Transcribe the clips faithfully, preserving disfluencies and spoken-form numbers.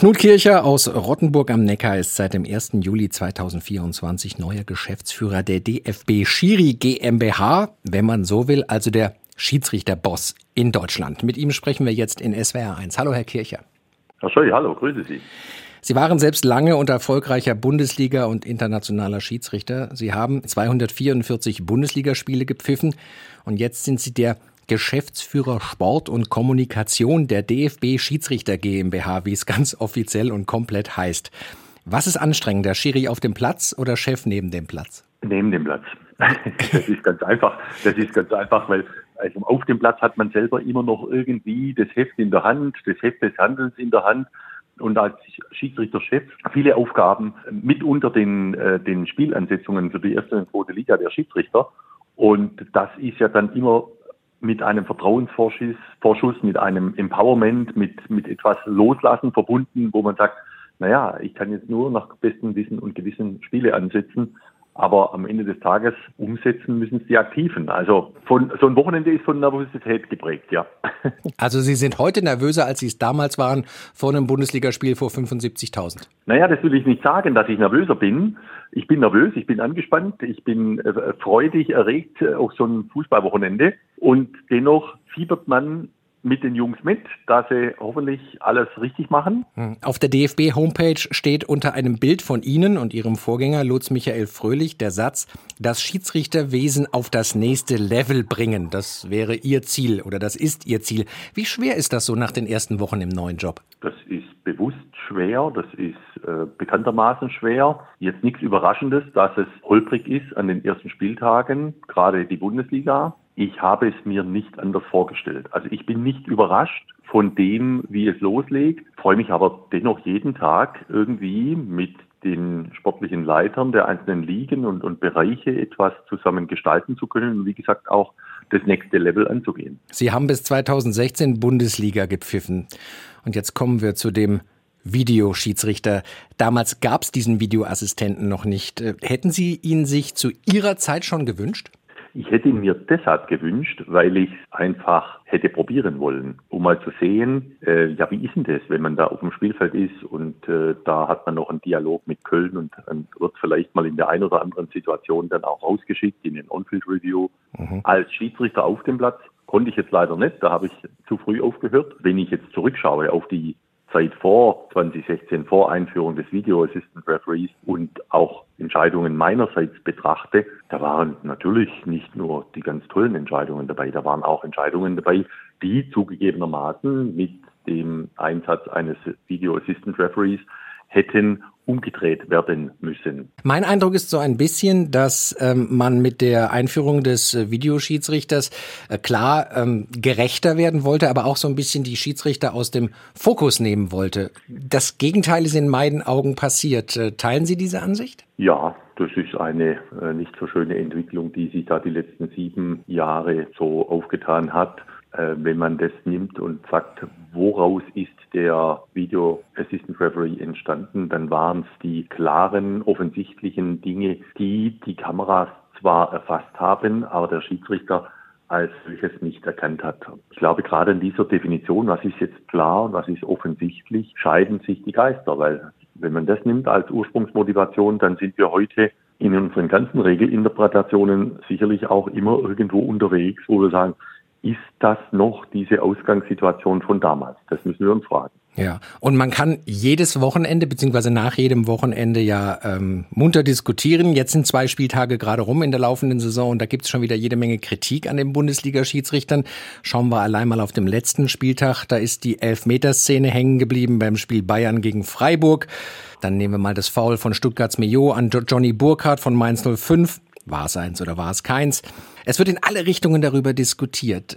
Knut Kircher aus Rottenburg am Neckar ist seit dem ersten Juli zweitausendvierundzwanzig neuer Geschäftsführer der D F B Schiri GmbH, wenn man so will, also der Schiedsrichterboss in Deutschland. Mit ihm sprechen wir jetzt in S W R eins. Hallo, Herr Kircher. Herr Scheu, hallo, grüße Sie. Sie waren selbst lange und erfolgreicher Bundesliga- und internationaler Schiedsrichter. Sie haben zweihundertvierundvierzig Bundesligaspiele gepfiffen und jetzt sind Sie der Geschäftsführer Sport und Kommunikation der D F B Schiedsrichter GmbH, wie es ganz offiziell und komplett heißt. Was ist anstrengender, Schiri auf dem Platz oder Chef neben dem Platz? Neben dem Platz. Das ist ganz einfach. Das ist ganz einfach, weil also auf dem Platz hat man selber immer noch irgendwie das Heft in der Hand, das Heft des Handelns in der Hand. Und als Schiedsrichterchef viele Aufgaben mitunter den, äh, den Spielansetzungen für die erste und zweite Liga der Schiedsrichter. Und das ist ja dann immer mit einem Vertrauensvorschuss, Vorschuss, mit einem Empowerment, mit, mit etwas Loslassen verbunden, wo man sagt, naja, ich kann jetzt nur nach bestem Wissen und Gewissen Spiele ansetzen, aber am Ende des Tages umsetzen müssen es die Aktiven. Also von, so ein Wochenende ist von Nervosität geprägt, ja. Also Sie sind heute nervöser, als Sie es damals waren, vor einem Bundesligaspiel vor fünfundsiebzigtausend? Naja, das will ich nicht sagen, dass ich nervöser bin. Ich bin nervös, ich bin angespannt, ich bin äh, freudig erregt auf so ein Fußballwochenende. Und dennoch fiebert man mit den Jungs mit, dass sie hoffentlich alles richtig machen. Auf der D F B-Homepage steht unter einem Bild von Ihnen und Ihrem Vorgänger Lutz Michael Fröhlich der Satz, das Schiedsrichterwesen auf das nächste Level bringen. Das wäre Ihr Ziel oder das ist Ihr Ziel. Wie schwer ist das so nach den ersten Wochen im neuen Job? Das ist bewusst schwer, das ist äh, bekanntermaßen schwer. Jetzt nichts Überraschendes, dass es holprig ist an den ersten Spieltagen, gerade die Bundesliga. Ich habe es mir nicht anders vorgestellt. Also ich bin nicht überrascht von dem, wie es loslegt, freue mich aber dennoch jeden Tag irgendwie mit den sportlichen Leitern der einzelnen Ligen und, und Bereiche etwas zusammen gestalten zu können und wie gesagt auch das nächste Level anzugehen. Sie haben bis zweitausendsechzehn Bundesliga gepfiffen und jetzt kommen wir zu dem Videoschiedsrichter. Damals gab es diesen Videoassistenten noch nicht. Hätten Sie ihn sich zu Ihrer Zeit schon gewünscht? Ich hätte ihn mir deshalb gewünscht, weil ich es einfach hätte probieren wollen, um mal zu sehen, äh, ja, wie ist denn das, wenn man da auf dem Spielfeld ist und äh, da hat man noch einen Dialog mit Köln und dann wird vielleicht mal in der einen oder anderen Situation dann auch rausgeschickt in den On-Field-Review. Mhm. Als Schiedsrichter auf dem Platz konnte ich jetzt leider nicht, da habe ich zu früh aufgehört. Wenn ich jetzt zurückschaue auf die Zeit vor zweitausendsechzehn, vor Einführung des Video Assistant Referees und auch Entscheidungen meinerseits betrachte, da waren natürlich nicht nur die ganz tollen Entscheidungen dabei, da waren auch Entscheidungen dabei, die zugegebenermaßen mit dem Einsatz eines Video Assistant Referees hätten umgedreht werden müssen. Mein Eindruck ist so ein bisschen, dass ähm, man mit der Einführung des äh, Videoschiedsrichters äh, klar ähm, gerechter werden wollte, aber auch so ein bisschen die Schiedsrichter aus dem Fokus nehmen wollte. Das Gegenteil ist in meinen Augen passiert. Äh, teilen Sie diese Ansicht? Ja, das ist eine äh, nicht so schöne Entwicklung, die sich da die letzten sieben Jahre so aufgetan hat. Äh, wenn man das nimmt und sagt, woraus ist der Video Assistant Referee entstanden, dann waren es die klaren, offensichtlichen Dinge, die die Kameras zwar erfasst haben, aber der Schiedsrichter als solches nicht erkannt hat. Ich glaube, gerade in dieser Definition, was ist jetzt klar und was ist offensichtlich, scheiden sich die Geister, weil wenn man das nimmt als Ursprungsmotivation, dann sind wir heute in unseren ganzen Regelinterpretationen sicherlich auch immer irgendwo unterwegs, wo wir sagen, ist das noch diese Ausgangssituation von damals? Das müssen wir uns fragen. Ja, und man kann jedes Wochenende beziehungsweise nach jedem Wochenende ja ähm, munter diskutieren. Jetzt sind zwei Spieltage gerade rum in der laufenden Saison und da gibt es schon wieder jede Menge Kritik an den Bundesliga-Schiedsrichtern. Schauen wir allein mal auf den letzten Spieltag. Da ist die Elfmeterszene hängen geblieben beim Spiel Bayern gegen Freiburg. Dann nehmen wir mal das Foul von Stuttgarts Millot an Johnny Burkhardt von Mainz null fünf. War es eins oder war es keins? Es wird in alle Richtungen darüber diskutiert.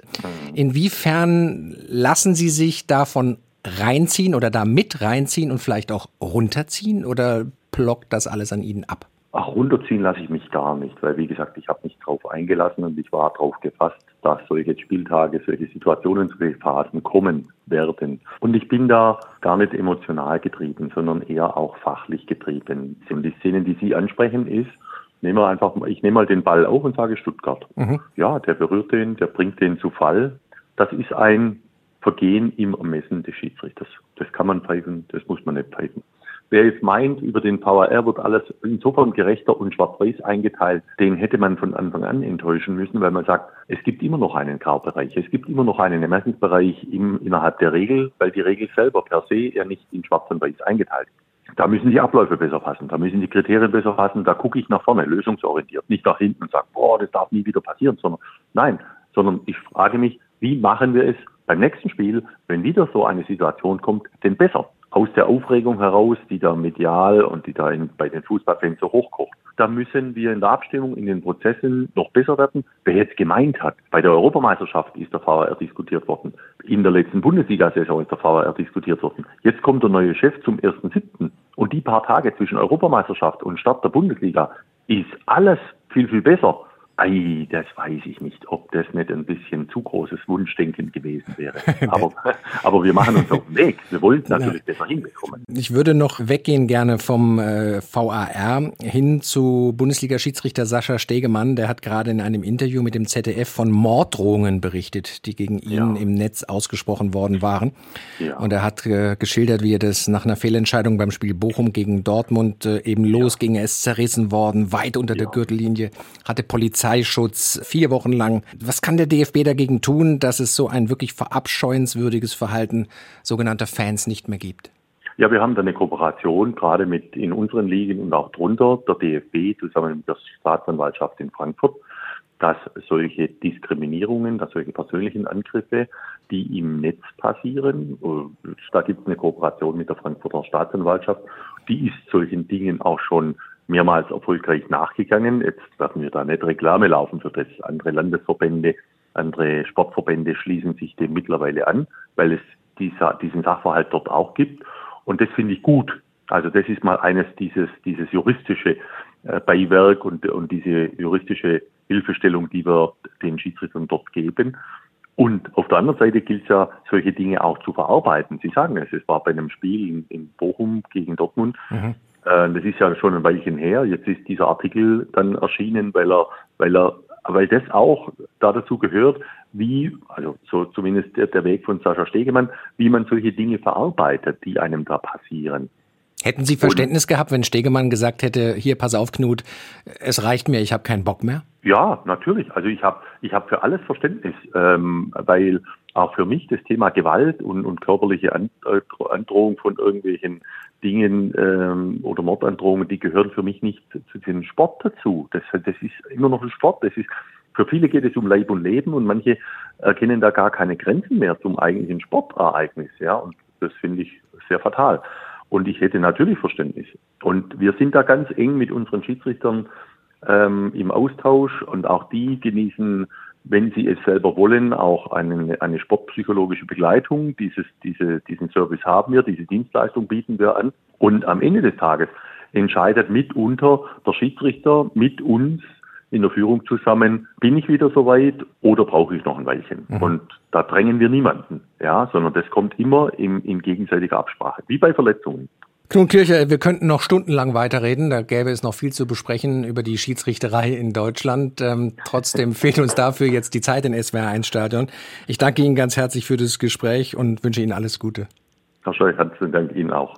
Inwiefern lassen Sie sich davon reinziehen oder da mit reinziehen und vielleicht auch runterziehen oder blockt das alles an Ihnen ab? Ach, runterziehen lasse ich mich gar nicht, weil wie gesagt, ich habe mich darauf eingelassen und ich war darauf gefasst, dass solche Spieltage, solche Situationen, solche Phasen kommen werden. Und ich bin da gar nicht emotional getrieben, sondern eher auch fachlich getrieben. Und die Szenen, die Sie ansprechen, ist, Nehmen wir einfach, ich nehme mal den Ball auf und sage Stuttgart. Mhm. Ja, der berührt den, der bringt den zu Fall. Das ist ein Vergehen im Ermessen des Schiedsrichters. Das kann man pfeifen, das muss man nicht pfeifen. Wer jetzt meint, über den V A R wird alles insofern gerechter und schwarz-weiß eingeteilt, den hätte man von Anfang an enttäuschen müssen, weil man sagt, es gibt immer noch einen Graubereich, es gibt immer noch einen Ermessensbereich im, innerhalb der Regel, weil die Regel selber per se ja nicht in schwarz und weiß eingeteilt ist. Da müssen die Abläufe besser passen, da müssen die Kriterien besser passen, da gucke ich nach vorne, lösungsorientiert, nicht nach hinten und sage, boah, das darf nie wieder passieren, sondern nein, sondern ich frage mich, wie machen wir es beim nächsten Spiel, wenn wieder so eine Situation kommt, denn besser? Aus der Aufregung heraus, die da medial und die da in, bei den Fußballfans so hochkocht. Da müssen wir in der Abstimmung, in den Prozessen noch besser werden. Wer jetzt gemeint hat, bei der Europameisterschaft ist der V A R diskutiert worden. In der letzten Bundesliga-Saison ist der V A R diskutiert worden. Jetzt kommt der neue Chef zum ersten siebten Und die paar Tage zwischen Europameisterschaft und Start der Bundesliga ist alles viel, viel besser. Ei, das weiß ich nicht, ob das nicht ein bisschen zu großes Wunschdenken gewesen wäre. Aber, aber wir machen uns auf den Weg. Wir wollen es natürlich ja. besser hinbekommen. Ich würde noch weggehen gerne vom äh, V A R hin zu Bundesliga-Schiedsrichter Sascha Stegemann. Der hat gerade in einem Interview mit dem Z D F von Morddrohungen berichtet, die gegen ihn ja. im Netz ausgesprochen worden waren. Ja. Und er hat äh, geschildert, wie er das nach einer Fehlentscheidung beim Spiel Bochum gegen Dortmund äh, eben losging. Er ist zerrissen worden, weit unter ja. der Gürtellinie, hatte Polizei Schutz, vier Wochen lang. Was kann der D F B dagegen tun, dass es so ein wirklich verabscheuenswürdiges Verhalten sogenannter Fans nicht mehr gibt? Ja, wir haben da eine Kooperation, gerade mit in unseren Ligen und auch drunter, der D F B zusammen mit der Staatsanwaltschaft in Frankfurt, dass solche Diskriminierungen, dass solche persönlichen Angriffe, die im Netz passieren, da gibt es eine Kooperation mit der Frankfurter Staatsanwaltschaft, die ist solchen Dingen auch schon mehrmals erfolgreich nachgegangen. Jetzt werden wir da nicht Reklame laufen für das. Andere Landesverbände, andere Sportverbände schließen sich dem mittlerweile an, weil es dieser, diesen Sachverhalt dort auch gibt. Und das finde ich gut. Also das ist mal eines dieses, dieses juristische äh, Beiwerk und, und diese juristische Hilfestellung, die wir den Schiedsrichtern dort geben. Und auf der anderen Seite gilt es ja, solche Dinge auch zu verarbeiten. Sie sagen es, es war bei einem Spiel in, in Bochum gegen Dortmund. Mhm. Das ist ja schon ein Weilchen her. Jetzt ist dieser Artikel dann erschienen, weil er, weil er, weil das auch da dazu gehört, wie, also so zumindest der, der Weg von Sascha Stegemann, wie man solche Dinge verarbeitet, die einem da passieren. Hätten Sie Verständnis Und, gehabt, wenn Stegemann gesagt hätte, hier, pass auf, Knut, es reicht mir, ich habe keinen Bock mehr? Ja, natürlich. Also ich habe ich hab für alles Verständnis, ähm, weil auch für mich das Thema Gewalt und, und körperliche Androhung von irgendwelchen Dingen ähm, oder Mordandrohungen, die gehören für mich nicht zu dem Sport dazu. Das, das ist immer noch ein Sport. Das ist, für viele geht es um Leib und Leben und manche erkennen da gar keine Grenzen mehr zum eigentlichen Sportereignis. Ja, und das finde ich sehr fatal. Und ich hätte natürlich Verständnis. Und wir sind da ganz eng mit unseren Schiedsrichtern ähm, im Austausch und auch die genießen, wenn sie es selber wollen, auch eine, eine sportpsychologische Begleitung. Dieses, diese, diesen Service haben wir, diese Dienstleistung bieten wir an. Und am Ende des Tages entscheidet mitunter der Schiedsrichter mit uns in der Führung zusammen, bin ich wieder soweit oder brauche ich noch ein Weilchen? Mhm. Und da drängen wir niemanden, ja, sondern das kommt immer in, in gegenseitiger Absprache, wie bei Verletzungen. Knut Kircher, wir könnten noch stundenlang weiterreden, da gäbe es noch viel zu besprechen über die Schiedsrichterei in Deutschland. Ähm, trotzdem fehlt uns dafür jetzt die Zeit in S W R eins Stadion. Ich danke Ihnen ganz herzlich für das Gespräch und wünsche Ihnen alles Gute. Herr Scheu, herzlichen Dank Ihnen auch.